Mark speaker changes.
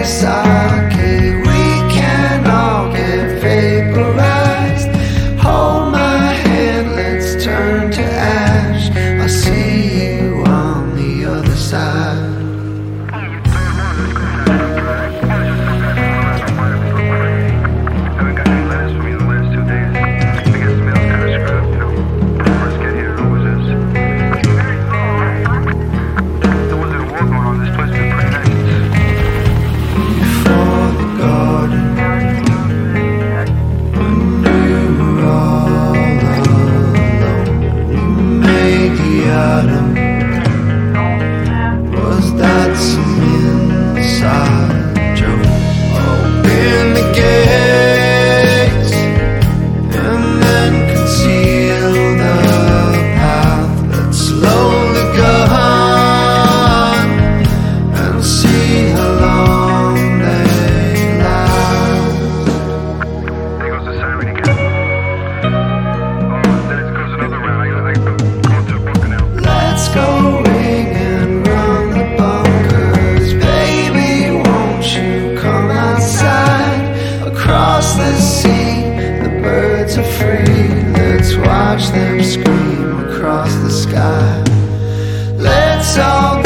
Speaker 1: sake. We can all get vaporized. Hold my hand, let's turn to ash. I'll see you on the other side. Was that some inside joke? Open the gates and then conceal the path that's slowly gone, and see how long they last.
Speaker 2: There goes the siren again. Oh, there goes another round. I go to a bunker now.
Speaker 1: Let's go ring and run the bunkers. Baby, won't you come outside? Across the sea, the birds are free. Let's watch them scream across the sky. Let's all